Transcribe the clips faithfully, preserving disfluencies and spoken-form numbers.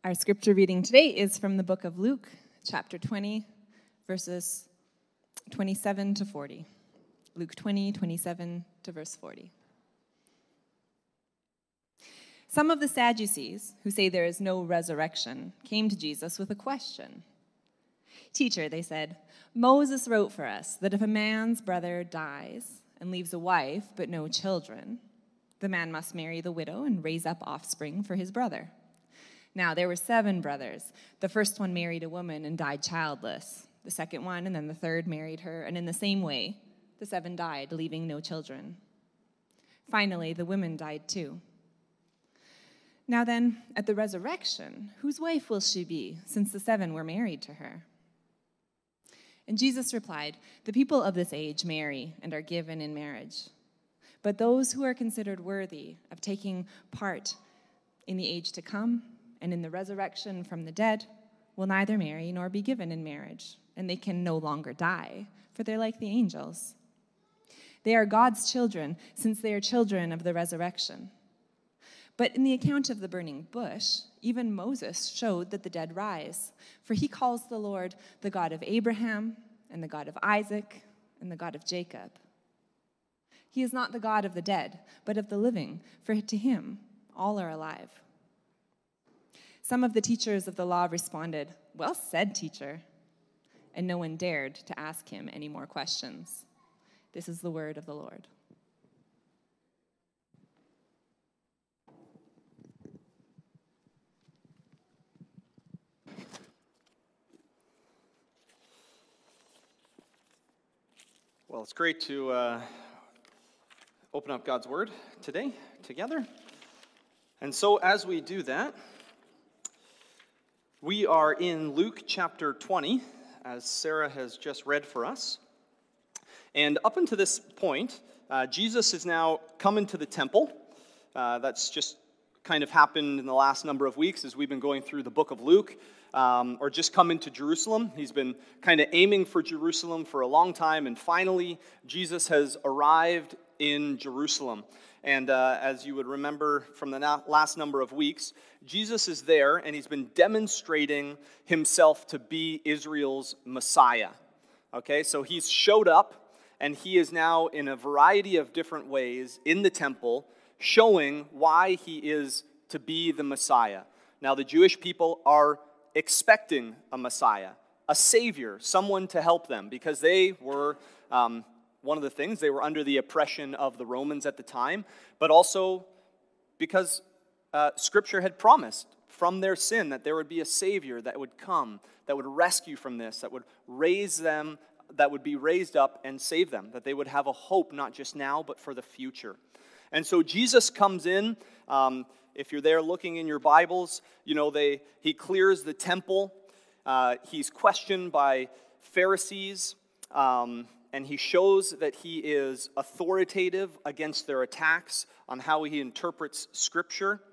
Our scripture reading today is from the book of Luke, chapter twenty, verses twenty-seven to forty. Luke twenty, twenty-seven to verse forty. Some of the Sadducees, who say there is no resurrection, came to Jesus with a question. "Teacher," they said, "Moses wrote for us that if a man's brother dies and leaves a wife but no children, the man must marry the widow and raise up offspring for his brother. Now, there were seven brothers. The first one married a woman and died childless. The second one and then the third married her, and in the same way, the seven died, leaving no children. Finally, the women died too. Now then, at the resurrection, whose wife will she be, since the seven were married to her?" And Jesus replied, "The people of this age marry and are given in marriage. But those who are considered worthy of taking part in the age to come and in the resurrection from the dead will neither marry nor be given in marriage, and they can no longer die, for they're like the angels. They are God's children, since they are children of the resurrection. But in the account of the burning bush, even Moses showed that the dead rise, for he calls the Lord the God of Abraham and the God of Isaac and the God of Jacob. He is not the God of the dead, but of the living, for to him all are alive." Some of the teachers of the law responded, "Well said, teacher." And no one dared to ask him any more questions. This is the word of the Lord. Well, it's great to uh, open up God's Word today together. And so as we do that, we are in Luke chapter twenty, as Sarah has just read for us. And up until this point, uh, Jesus has now come into the temple. Uh, that's just kind of happened in the last number of weeks as we've been going through the book of Luke, um, or just come into Jerusalem. He's been kind of aiming for Jerusalem for a long time, and finally, Jesus has arrived in Jerusalem. And uh, as you would remember from the na- last number of weeks, Jesus is there, and he's been demonstrating himself to be Israel's Messiah. Okay, so he's showed up, and he is now in a variety of different ways in the temple, showing why he is to be the Messiah. Now, the Jewish people are expecting a Messiah, a Savior, someone to help them, because they were... Um, One of the things, they were under the oppression of the Romans at the time, but also because uh, Scripture had promised from their sin that there would be a Savior that would come, that would rescue from this, that would raise them, that would be raised up and save them, that they would have a hope not just now, but for the future. And so Jesus comes in. Um, if you're there looking in your Bibles, you know, they he clears the temple. Uh, he's questioned by Pharisees, um and he shows that he is authoritative against their attacks on how he interprets Scripture.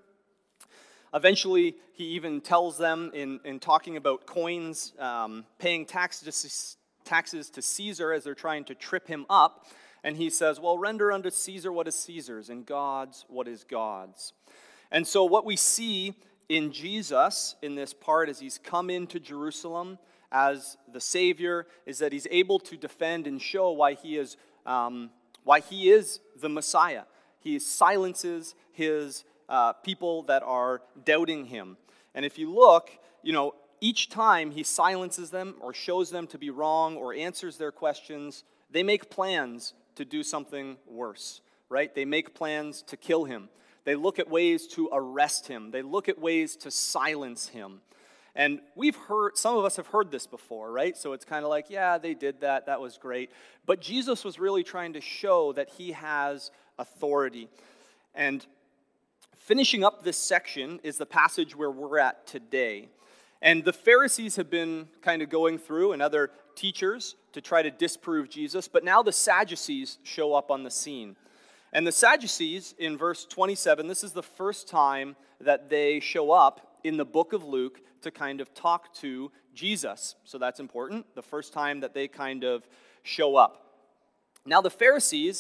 Eventually, he even tells them in, in talking about coins, um, paying taxes to, taxes to Caesar as they're trying to trip him up. And he says, well, render unto Caesar what is Caesar's, and God's what is God's. And so what we see in Jesus in this part as he's come into Jerusalem as the Savior is that he's able to defend and show why he is um, why he is the Messiah. He silences his uh, people that are doubting him. And if you look, you know, each time he silences them or shows them to be wrong or answers their questions, they make plans to do something worse, right? They make plans to kill him. They look at ways to arrest him. They look at ways to silence him. And we've heard, some of us have heard this before, right? So it's kind of like, yeah, they did that, that was great. But Jesus was really trying to show that he has authority. And finishing up this section is the passage where we're at today. And the Pharisees have been kind of going through, and other teachers, to try to disprove Jesus. But now the Sadducees show up on the scene. And the Sadducees, in verse twenty-seven, this is the first time that they show up in the book of Luke to kind of talk to Jesus. So that's important, the first time that they kind of show up. Now the Pharisees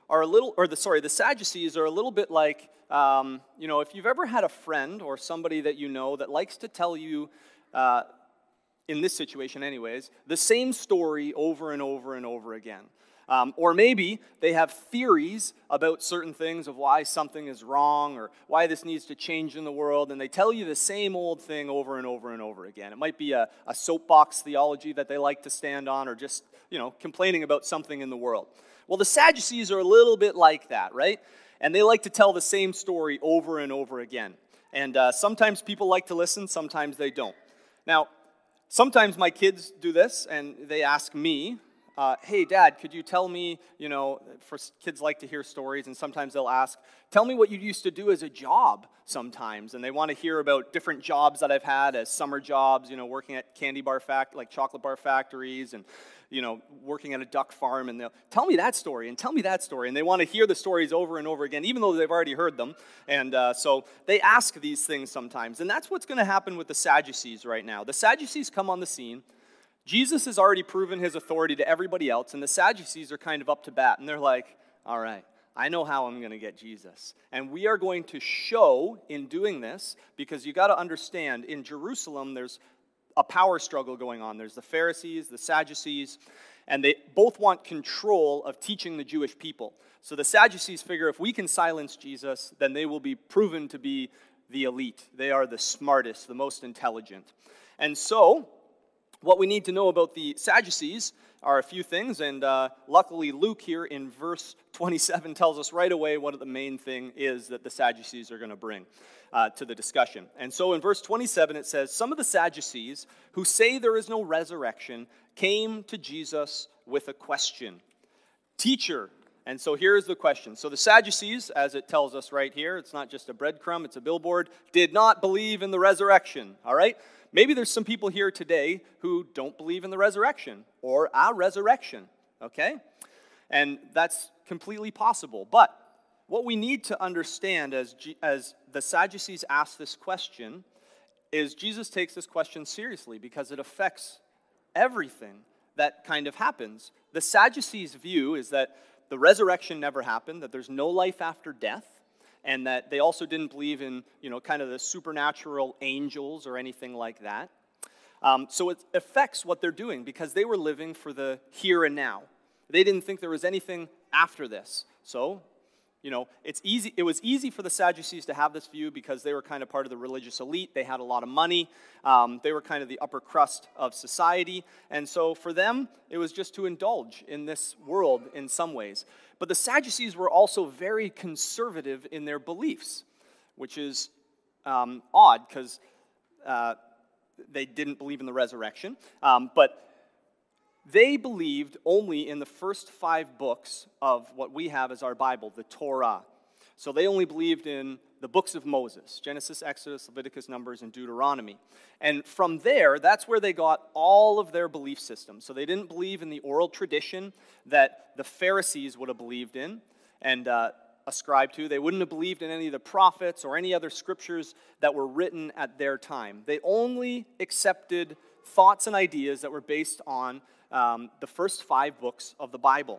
are a little, or the sorry, the Sadducees are a little bit like, um, you know, if you've ever had a friend or somebody that you know that likes to tell you, uh, in this situation anyways, the same story over and over and over again. Um, or maybe they have theories about certain things of why something is wrong or why this needs to change in the world, and they tell you the same old thing over and over and over again. It might be a, a soapbox theology that they like to stand on, or just, you know, complaining about something in the world. Well, the Sadducees are a little bit like that, right? And they like to tell the same story over and over again. And uh, sometimes people like to listen, sometimes they don't. Now, sometimes my kids do this, and they ask me, Uh, hey, Dad, could you tell me, you know, for kids like to hear stories, and sometimes they'll ask, tell me what you used to do as a job sometimes, and they want to hear about different jobs that I've had as summer jobs, you know, working at candy bar fact, like chocolate bar factories, and, you know, working at a duck farm, and they'll, tell me that story, and tell me that story, and they want to hear the stories over and over again, even though they've already heard them, and uh, so they ask these things sometimes, and that's what's going to happen with the Sadducees right now. The Sadducees come on the scene. Jesus has already proven his authority to everybody else, and the Sadducees are kind of up to bat, and they're like, all right, I know how I'm going to get Jesus. And we are going to show in doing this, because you got to understand, in Jerusalem, there's a power struggle going on. There's the Pharisees, the Sadducees, and they both want control of teaching the Jewish people. So the Sadducees figure if we can silence Jesus, then they will be proven to be the elite. They are the smartest, the most intelligent. And so what we need to know about the Sadducees are a few things, and uh, luckily Luke here in verse twenty-seven tells us right away what the main thing is that the Sadducees are going to bring uh, to the discussion. And so in verse twenty-seven it says, some of the Sadducees who say there is no resurrection came to Jesus with a question. Teacher, and so here's the question. So the Sadducees, as it tells us right here, it's not just a breadcrumb, it's a billboard, did not believe in the resurrection, all right? Maybe there's some people here today who don't believe in the resurrection or a resurrection, okay? And that's completely possible. But what we need to understand as, G- as the Sadducees ask this question is Jesus takes this question seriously because it affects everything that kind of happens. The Sadducees' view is that the resurrection never happened, that there's no life after death, and that they also didn't believe in, you know, kind of the supernatural angels or anything like that. Um, so it affects what they're doing because they were living for the here and now. They didn't think there was anything after this. So, you know, it's easy. It was easy for the Sadducees to have this view because they were kind of part of the religious elite. They had a lot of money. Um, they were kind of the upper crust of society. And so for them, it was just to indulge in this world in some ways. But the Sadducees were also very conservative in their beliefs, which is um, odd because uh, they didn't believe in the resurrection. Um, but they believed only in the first five books of what we have as our Bible, the Torah. So they only believed in the books of Moses, Genesis, Exodus, Leviticus, Numbers, and Deuteronomy. And from there, that's where they got all of their belief systems. So they didn't believe in the oral tradition that the Pharisees would have believed in and uh, ascribed to. They wouldn't have believed in any of the prophets or any other scriptures that were written at their time. They only accepted thoughts and ideas that were based on um, the first five books of the Bible.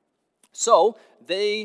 So they,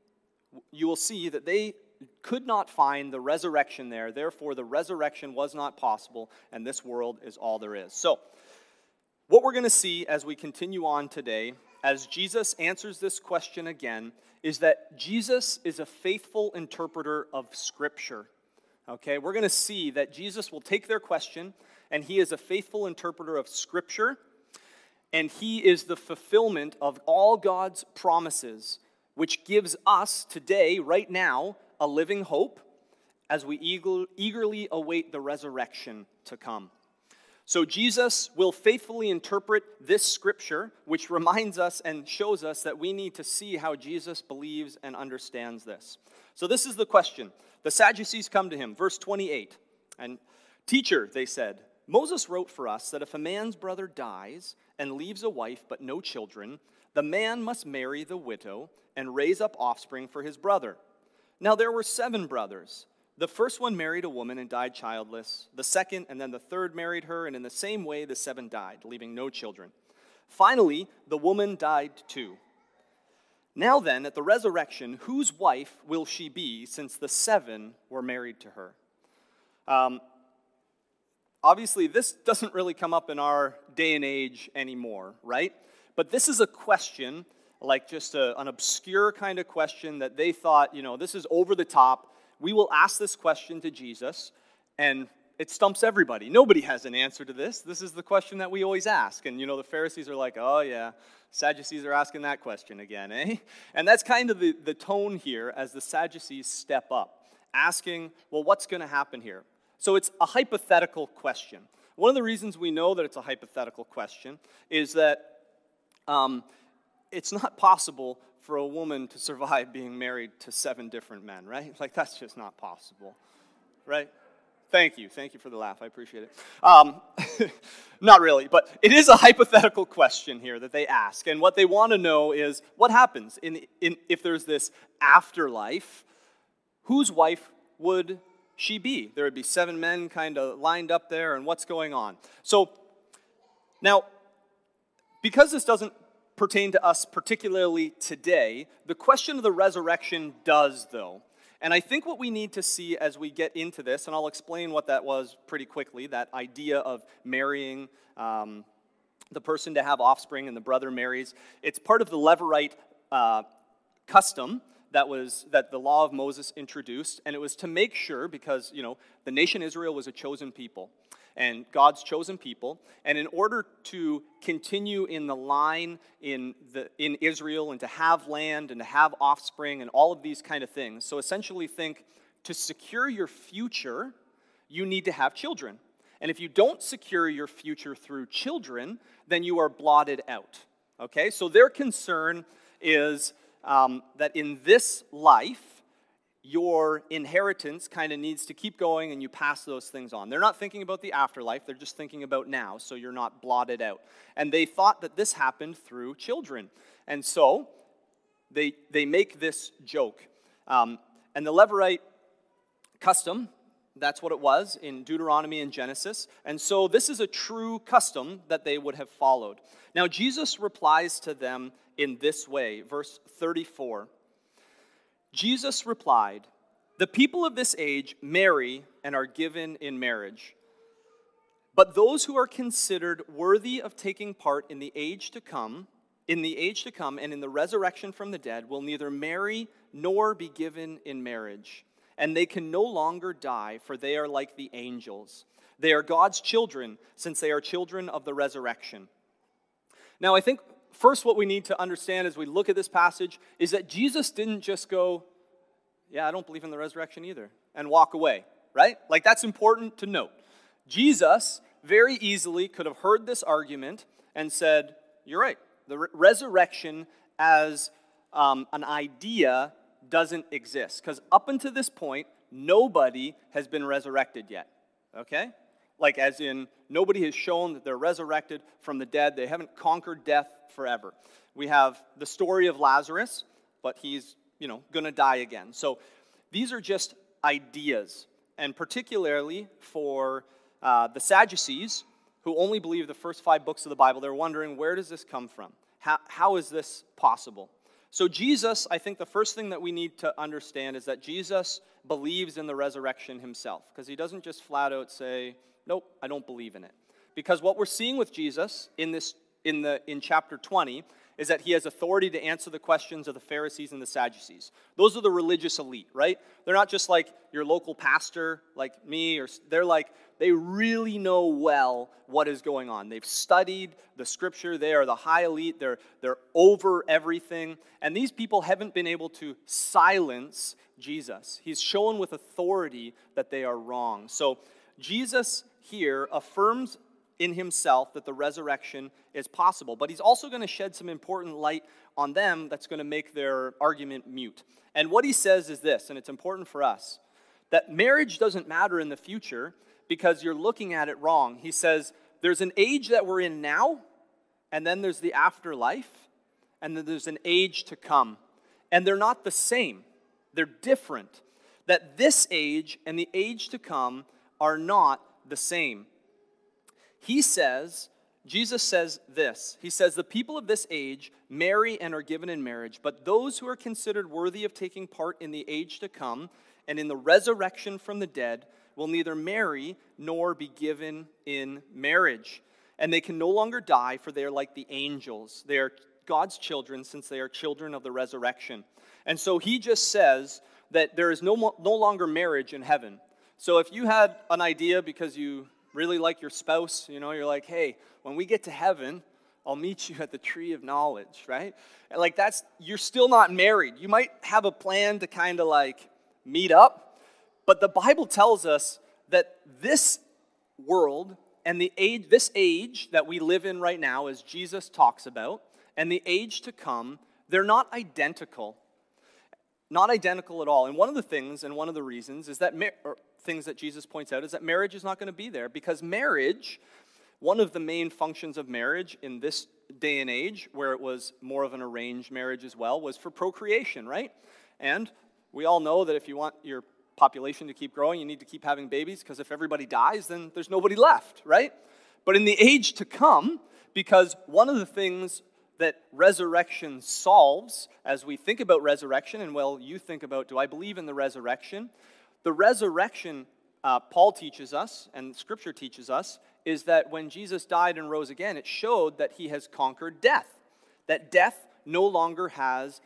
you will see that they could not find the resurrection there. Therefore, the resurrection was not possible, and this world is all there is. So, what we're going to see as we continue on today, as Jesus answers this question again, is that Jesus is a faithful interpreter of Scripture. Okay, we're going to see that Jesus will take their question, and he is a faithful interpreter of Scripture, and he is the fulfillment of all God's promises, which gives us today, right now, a living hope as we eager, eagerly await the resurrection to come. So Jesus will faithfully interpret this scripture, which reminds us and shows us that we need to see how Jesus believes and understands this. So this is the question. The Sadducees come to him, verse twenty-eight. And, teacher, they said, Moses wrote for us that if a man's brother dies and leaves a wife but no children, the man must marry the widow and raise up offspring for his brother. Now there were seven brothers. The first one married a woman and died childless. The second and then the third married her, and in the same way the seven died, leaving no children. Finally, the woman died too. Now then, at the resurrection, whose wife will she be, since the seven were married to her? Um, obviously, this doesn't really come up in our day and age anymore, right? But this is a question, like just a, an obscure kind of question that they thought, you know, this is over the top. We will ask this question to Jesus, and it stumps everybody. Nobody has an answer to this. This is the question that we always ask. And, you know, the Pharisees are like, oh, yeah, Sadducees are asking that question again, eh? And that's kind of the, the tone here as the Sadducees step up, asking, well, what's going to happen here? So it's a hypothetical question. One of the reasons we know that it's a hypothetical question is that um, it's not possible for a woman to survive being married to seven different men, right? Like, that's just not possible, right? Thank you. Thank you for the laugh. I appreciate it. Um, not really, but it is a hypothetical question here that they ask. And what they want to know is what happens in, in if there's this afterlife, whose wife would she be? There would be seven men kind of lined up there, and what's going on? So now, because this doesn't pertain to us particularly today, the question of the resurrection does, though. And I think what we need to see as we get into this, and I'll explain what that was pretty quickly, that idea of marrying um, the person to have offspring and the brother marries, it's part of the Levirate uh, custom that was that the law of Moses introduced, and it was to make sure, because, you know, the nation Israel was a chosen people, and God's chosen people, and in order to continue in the line in the in Israel and to have land and to have offspring and all of these kind of things, so essentially think, to secure your future, you need to have children. And if you don't secure your future through children, then you are blotted out. Okay, so their concern is um, that in this life, your inheritance kind of needs to keep going and you pass those things on. They're not thinking about the afterlife, they're just thinking about now, so you're not blotted out. And they thought that this happened through children. And so they they make this joke. Um, and the Levirate custom, that's what it was in Deuteronomy and Genesis. And so this is a true custom that they would have followed. Now Jesus replies to them in this way, verse thirty-four. Jesus replied, "The people of this age marry and are given in marriage. But those who are considered worthy of taking part in the age to come, in the age to come and in the resurrection from the dead will neither marry nor be given in marriage. And they can no longer die, for they are like the angels. They are God's children, since they are children of the resurrection." Now, I think first what we need to understand as we look at this passage is that Jesus didn't just go, "Yeah, I don't believe in the resurrection either," and walk away, right? Like, that's important to note. Jesus very easily could have heard this argument and said, "You're right. The re- resurrection as um, an idea doesn't exist, because up until this point, nobody has been resurrected yet." Okay? Like, as in, nobody has shown that they're resurrected from the dead. They haven't conquered death forever. We have the story of Lazarus, but he's, you know, going to die again. So these are just ideas, and particularly for uh, the Sadducees, who only believe the first five books of the Bible, they're wondering, where does this come from? How, how is this possible? So Jesus, I think the first thing that we need to understand is that Jesus believes in the resurrection himself, because he doesn't just flat out say, "Nope, I don't believe in it." Because what we're seeing with Jesus in this in the in chapter twenty is that he has authority to answer the questions of the Pharisees and the Sadducees. Those are the religious elite, right? They're not just like your local pastor, like me, or they're like, they really know well what is going on. They've studied the scripture. They are the high elite. They're, they're over everything. And these people haven't been able to silence Jesus. He's shown with authority that they are wrong. So Jesus here affirms in himself that the resurrection is possible. But he's also going to shed some important light on them that's going to make their argument mute. And what he says is this, and it's important for us, that marriage doesn't matter in the future because you're looking at it wrong. He says there's an age that we're in now, and then there's the afterlife, and then there's an age to come. And they're not the same. They're different. That this age and the age to come are not the same. He says, Jesus says this. He says, "The people of this age marry and are given in marriage, but those who are considered worthy of taking part in the age to come and in the resurrection from the dead will neither marry nor be given in marriage. And they can no longer die, for they are like the angels. They are God's children, since they are children of the resurrection." And so he just says that there is no, mo- no longer marriage in heaven. So if you had an idea because you really like your spouse, you know, you're like, hey, when we get to heaven, I'll meet you at the tree of knowledge, right? And like that's, you're still not married. You might have a plan to kind of like meet up, but the Bible tells us that this world and the age, this age that we live in right now, as Jesus talks about, and the age to come, they're not identical. Not identical at all. And one of the things, and one of the reasons, is that mar- or things that Jesus points out is that marriage is not going to be there, because marriage, one of the main functions of marriage in this day and age, where it was more of an arranged marriage as well, was for procreation, right? And we all know that if you want your population to keep growing, you need to keep having babies, because if everybody dies, then there's nobody left, right? But in the age to come, because one of the things that resurrection solves, as we think about resurrection, and well, you think about, do I believe in the resurrection? The resurrection, uh, Paul teaches us, and Scripture teaches us, is that when Jesus died and rose again, it showed that he has conquered death. That death no longer has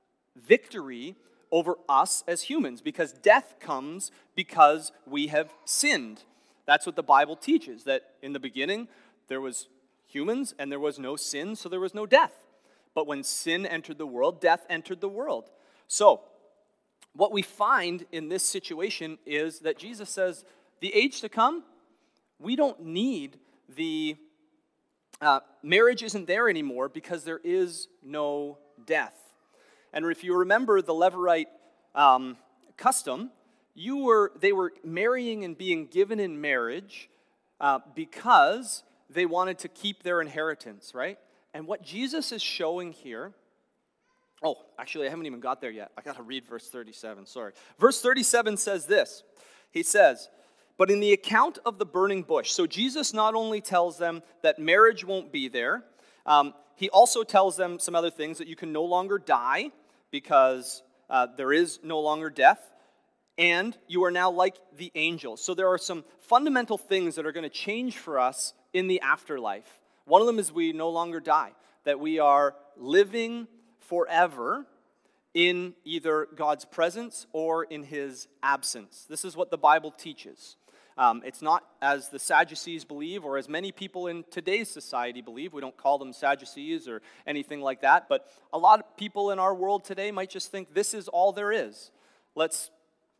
victory over us as humans, because death comes because we have sinned. That's what the Bible teaches, that in the beginning there was humans and there was no sin, so there was no death. But when sin entered the world, death entered the world. So, what we find in this situation is that Jesus says, the age to come, we don't need the, uh, marriage isn't there anymore because there is no death. And if you remember the Levirate um, custom, you were they were marrying and being given in marriage uh, because they wanted to keep their inheritance, right? And what Jesus is showing here, oh, actually, I haven't even got there yet. I got to read verse thirty-seven, sorry. Verse thirty-seven says this. He says, "But in the account of the burning bush," so Jesus not only tells them that marriage won't be there, um, he also tells them some other things, that you can no longer die because uh, there is no longer death, and you are now like the angels. So there are some fundamental things that are going to change for us in the afterlife. One of them is we no longer die, that we are living forever in either God's presence or in his absence. This is what the Bible teaches. Um, it's not as the Sadducees believe, or as many people in today's society believe. We don't call them Sadducees or anything like that, but a lot of people in our world today might just think this is all there is. Let's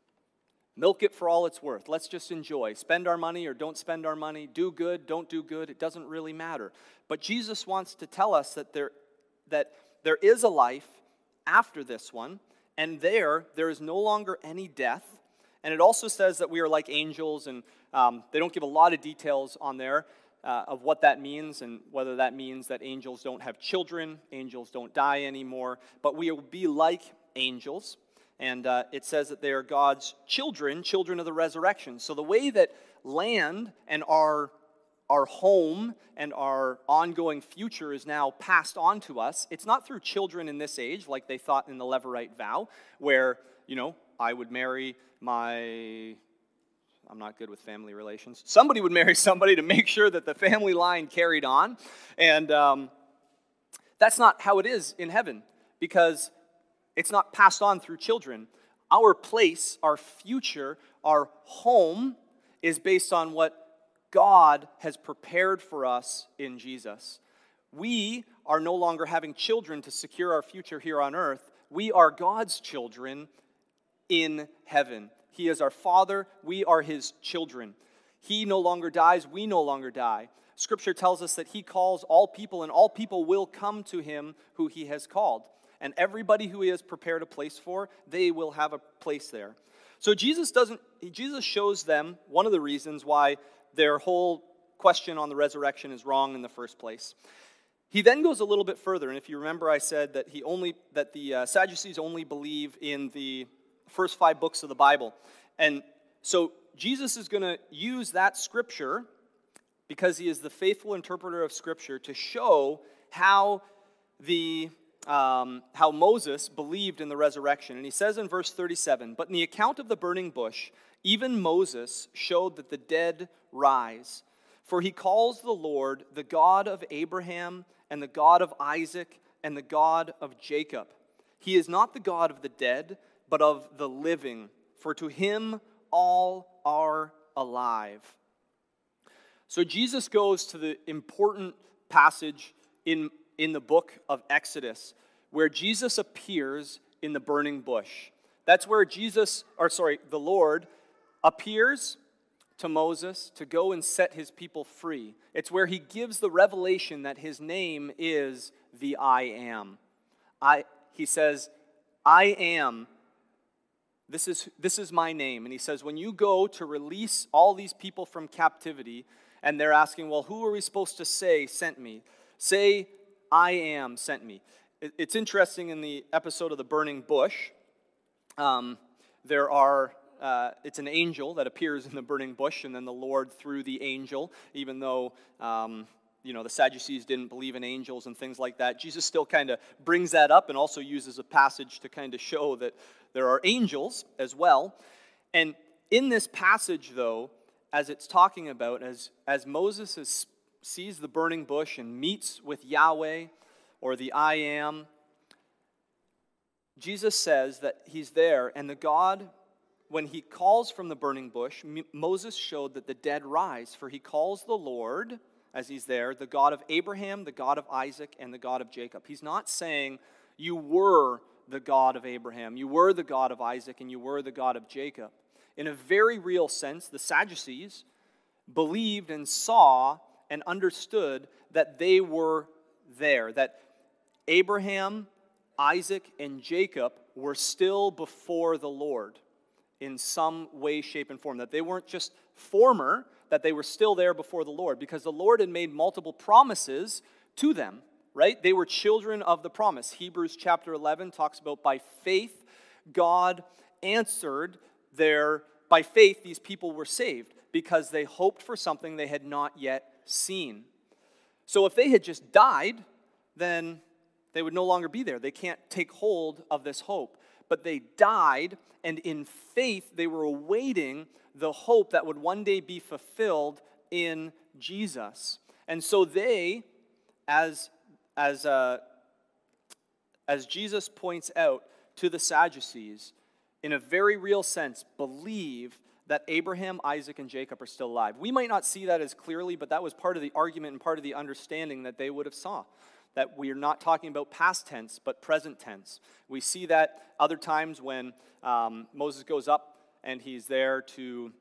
milk it for all it's worth. Let's just enjoy. Spend our money or don't spend our money. Do good, don't do good. It doesn't really matter. But Jesus wants to tell us that there, that there is a life after this one, and there, there is no longer any death. And it also says that we are like angels, and um, they don't give a lot of details on there uh, of what that means, and whether that means that angels don't have children, angels don't die anymore, but we will be like angels. And uh, it says that they are God's children, children of the resurrection. So the way that land and our, our home and our ongoing future is now passed on to us, it's not through children in this age, like they thought in the Levirate vow, where, you know, I would marry my, I'm not good with family relations. Somebody would marry somebody to make sure that the family line carried on. And um, that's not how it is in heaven, because it's not passed on through children. Our place, our future, our home is based on what God has prepared for us in Jesus. We are no longer having children to secure our future here on earth. We are God's children in heaven. He is our Father. We are his children. He no longer dies. We no longer die. Scripture tells us that he calls all people, and all people will come to him who he has called. And everybody who he has prepared a place for, they will have a place there. So Jesus doesn't, Jesus shows them one of the reasons why their whole question on the resurrection is wrong in the first place. He then goes a little bit further, and if you remember, I said that he only that the uh, Sadducees only believe in the first five books of the Bible. And so Jesus is going to use that scripture because he is the faithful interpreter of Scripture, to show how the um, how Moses believed in the resurrection. And he says in verse thirty-seven, "But in the account of the burning bush, even Moses showed that the dead rise. For he calls the Lord the God of Abraham and the God of Isaac and the God of Jacob. He is not the God of the dead, but of the living, for to him all are alive." So Jesus goes to the important passage in, in the book of Exodus, where Jesus appears in the burning bush. That's where Jesus, or sorry, the Lord appears to Moses to go and set his people free. It's where he gives the revelation that his name is the I Am. I, he says, "I am, this is, this is my name." And he says, when you go to release all these people from captivity, and they're asking, well, who are we supposed to say sent me? Say, "I am sent me." It, it's interesting, in the episode of the burning bush, um, there are Uh, it's an angel that appears in the burning bush, and then the Lord, through the angel, even though um, you know the Sadducees didn't believe in angels and things like that, Jesus still kind of brings that up and also uses a passage to kind of show that there are angels as well. And in this passage, though, as it's talking about, as, as Moses is, sees the burning bush and meets with Yahweh, or the I Am, Jesus says that he's there, and the God, when he calls from the burning bush, Moses showed that the dead rise, for he calls the Lord, as he's there, the God of Abraham, the God of Isaac, and the God of Jacob. He's not saying, you were the God of Abraham, you were the God of Isaac, and you were the God of Jacob. In a very real sense, the Sadducees believed and saw and understood that they were there, that Abraham, Isaac, and Jacob were still before the Lord in some way, shape, and form. That they weren't just former, that they were still there before the Lord, because the Lord had made multiple promises to them, right? They were children of the promise. Hebrews chapter eleven talks about by faith, God answered their, by faith these people were saved, because they hoped for something they had not yet seen. So if they had just died, then they would no longer be there. They can't take hold of this hope. But they died, and in faith they were awaiting the hope that would one day be fulfilled in Jesus. And so they, as, as, uh, as Jesus points out to the Sadducees, in a very real sense, believe that Abraham, Isaac, and Jacob are still alive. We might not see that as clearly, but that was part of the argument and part of the understanding that they would have saw. That we are not talking about past tense, but present tense. We see that other times when um, Moses goes up and he's there to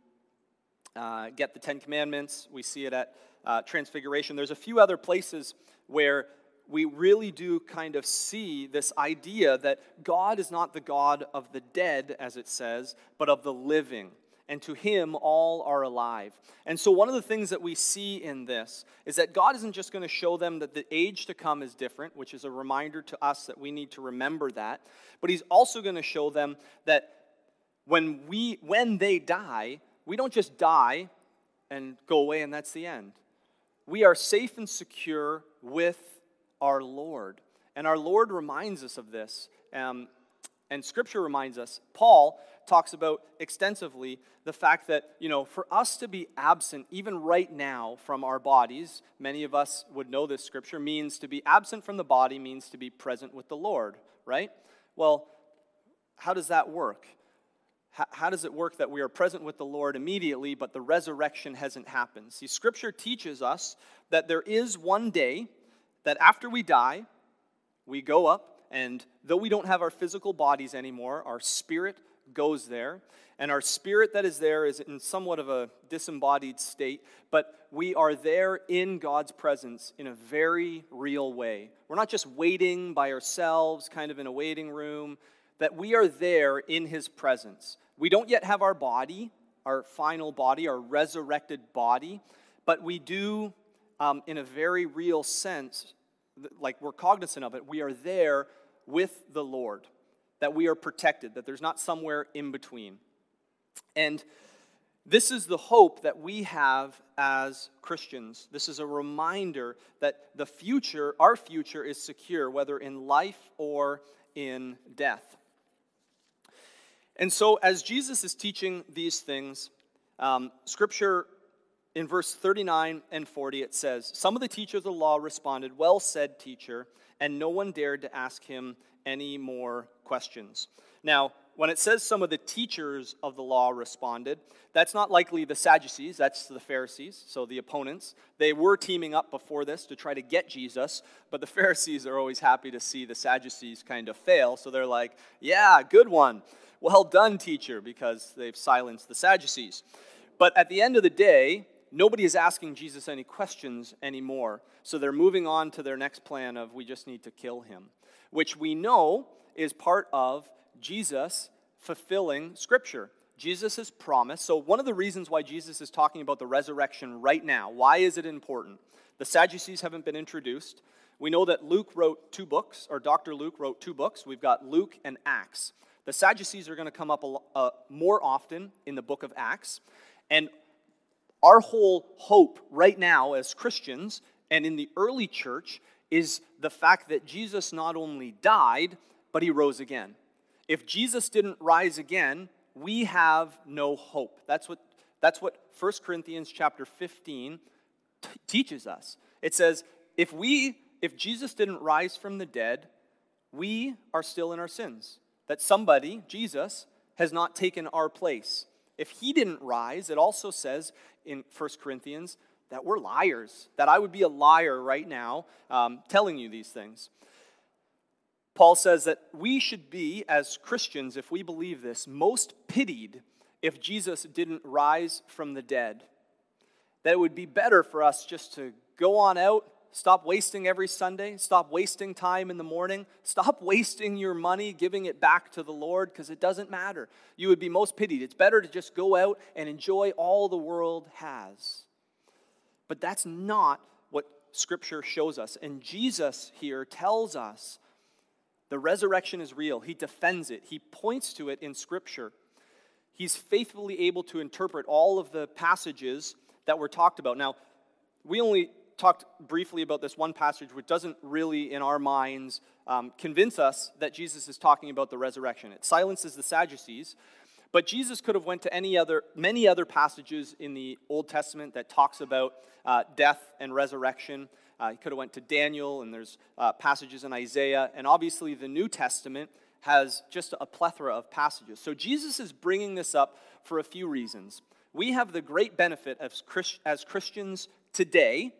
uh, get the Ten Commandments. We see it at uh, Transfiguration. There's a few other places where we really do kind of see this idea that God is not the God of the dead, as it says, but of the living. And to him all are alive. And so one of the things that we see in this is that God isn't just going to show them that the age to come is different, which is a reminder to us that we need to remember that, but he's also going to show them that when we when they die, we don't just die and go away and that's the end. We are safe and secure with our Lord. And our Lord reminds us of this. Um, and Scripture reminds us. Paul talks about extensively the fact that, you know, for us to be absent even right now from our bodies, many of us would know this Scripture, means to be absent from the body means to be present with the Lord, right? Well, how does that work? How, how does it work that we are present with the Lord immediately, but the resurrection hasn't happened? See, Scripture teaches us that there is one day that after we die, we go up, and though we don't have our physical bodies anymore, our spirit goes there, and our spirit that is there is in somewhat of a disembodied state, but we are there in God's presence in a very real way. We're not just waiting by ourselves, kind of in a waiting room, that we are there in his presence. We don't yet have our body, our final body, our resurrected body, but we do, um, in a very real sense, like we're cognizant of it, we are there with the Lord, that we are protected, that there's not somewhere in between. And This is the hope that we have as Christians. This is a reminder that the future, our future, is secure, whether in life or in death. And so, as Jesus is teaching these things, um, Scripture, in verse thirty-nine and forty, it says, "Some of the teachers of the law responded, 'Well said, teacher,' and no one dared to ask him any more questions." Now, when it says some of the teachers of the law responded, that's not likely the Sadducees, that's the Pharisees, so the opponents. They were teaming up before this to try to get Jesus, but the Pharisees are always happy to see the Sadducees kind of fail, so they're like, yeah, good one. Well done, teacher, because they've silenced the Sadducees. But at the end of the day, nobody is asking Jesus any questions anymore, so they're moving on to their next plan of, we just need to kill him, which we know is part of Jesus fulfilling Scripture. Jesus' promise. So one of the reasons why Jesus is talking about the resurrection right now, why is it important? The Sadducees haven't been introduced. We know that Luke wrote two books, or Doctor Luke wrote two books. We've got Luke and Acts. The Sadducees are going to come up a, uh, more often in the book of Acts. And our whole hope right now as Christians and in the early church is the fact that Jesus not only died, but he rose again. If Jesus didn't rise again, we have no hope. That's what, that's what First Corinthians chapter fifteen t- teaches us. It says, if we, if Jesus didn't rise from the dead, we are still in our sins. That somebody, Jesus, has not taken our place. If he didn't rise, it also says in First Corinthians that we're liars, that I would be a liar right now um, telling you these things. Paul says that we should be, as Christians, if we believe this, most pitied if Jesus didn't rise from the dead. That it would be better for us just to go on out, stop wasting every Sunday, stop wasting time in the morning, stop wasting your money, giving it back to the Lord, because it doesn't matter. You would be most pitied. It's better to just go out and enjoy all the world has. But that's not what Scripture shows us. And Jesus here tells us the resurrection is real. He defends it. He points to it in Scripture. He's faithfully able to interpret all of the passages that were talked about. Now, we only talked briefly about this one passage, which doesn't really, in our minds, um, convince us that Jesus is talking about the resurrection. It silences the Sadducees, but Jesus could have went to any other, many other passages in the Old Testament that talks about uh, death and resurrection. Uh, he could have went to Daniel, and there's uh, passages in Isaiah, and obviously the New Testament has just a plethora of passages. So Jesus is bringing this up for a few reasons. We have the great benefit as, Christ- as Christians today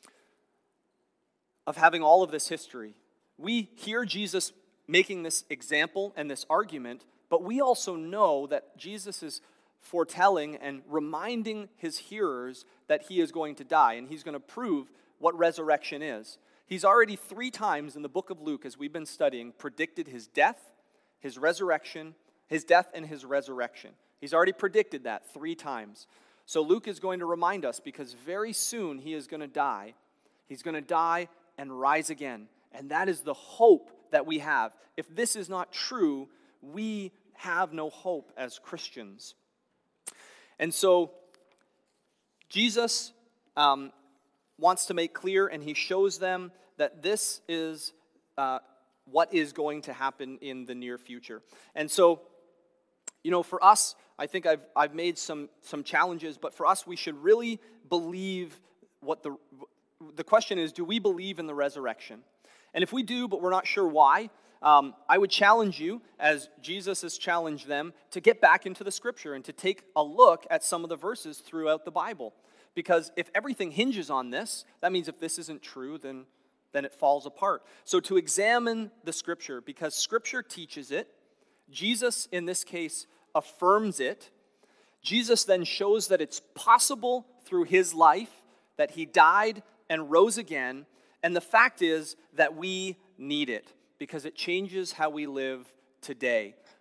of having all of this history. We hear Jesus making this example and this argument, but we also know that Jesus is foretelling and reminding his hearers that he is going to die, and he's going to prove what resurrection is. He's already three times in the book of Luke, as we've been studying, predicted his death, his resurrection, his death and his resurrection. He's already predicted that three times. So Luke is going to remind us, because very soon he is going to die. He's going to die and rise again. And that is the hope that we have. If this is not true, we have no hope as Christians. And so Jesus um, wants to make clear, and he shows them that this is uh, what is going to happen in the near future. And so, you know, for us, I think I've I've made some some challenges, but for us, we should really believe what the the question is: do we believe in the resurrection? And if we do, but we're not sure why, um, I would challenge you, as Jesus has challenged them, to get back into the Scripture and to take a look at some of the verses throughout the Bible. Because if everything hinges on this, that means if this isn't true, then, then it falls apart. So to examine the Scripture, because Scripture teaches it, Jesus, in this case, affirms it. Jesus then shows that it's possible through his life, that he died and rose again. And the fact is that we need it, because it changes how we live today.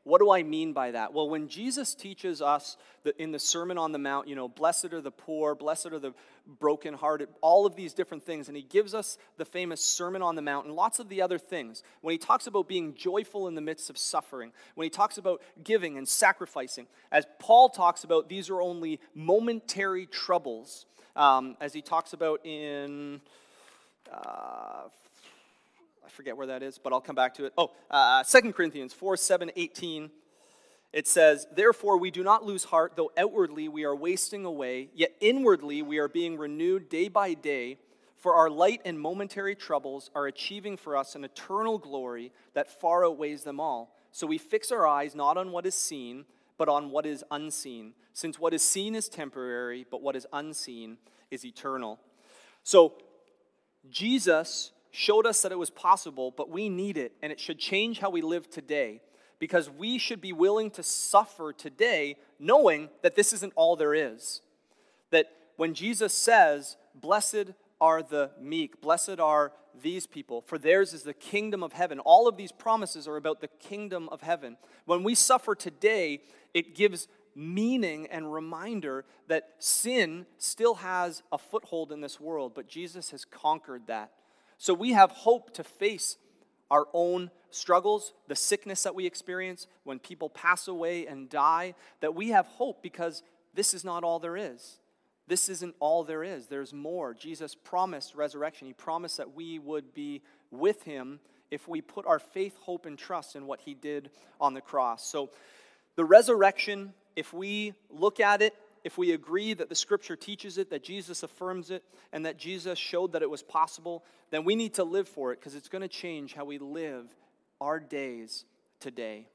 What do I mean by that? Well, when Jesus teaches us that in the Sermon on the Mount, you know, blessed are the poor, blessed are the brokenhearted, all of these different things, and he gives us the famous Sermon on the Mount and lots of the other things. When he talks about being joyful in the midst of suffering, when he talks about giving and sacrificing, as Paul talks about, these are only momentary troubles, um, as he talks about in... Uh, I forget where that is, but I'll come back to it. Oh, uh, Second Corinthians four, seven, eighteen. It says, therefore we do not lose heart, though outwardly we are wasting away, yet inwardly we are being renewed day by day, for our light and momentary troubles are achieving for us an eternal glory that far outweighs them all. So we fix our eyes not on what is seen, but on what is unseen, since what is seen is temporary, but what is unseen is eternal. So Jesus showed us that it was possible, but we need it, and it should change how we live today, because we should be willing to suffer today knowing that this isn't all there is. That when Jesus says, blessed are the meek, blessed are these people, for theirs is the kingdom of heaven. All of these promises are about the kingdom of heaven. When we suffer today, it gives meaning and reminder that sin still has a foothold in this world, but Jesus has conquered that. So we have hope to face our own struggles, the sickness that we experience, when people pass away and die, that we have hope because this is not all there is. This isn't all there is. There's more. Jesus promised resurrection. He promised that we would be with him if we put our faith, hope, and trust in what he did on the cross. So the resurrection, if we look at it, if we agree that the Scripture teaches it, that Jesus affirms it, and that Jesus showed that it was possible, then we need to live for it because it's going to change how we live our days today.